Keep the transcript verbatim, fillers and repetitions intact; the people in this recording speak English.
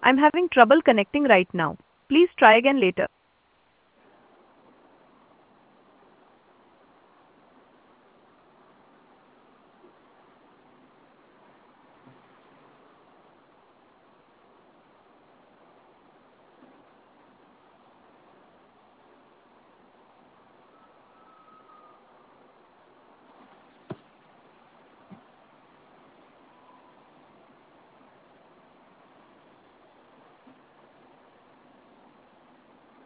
I'm having trouble connecting right now. Please try again later.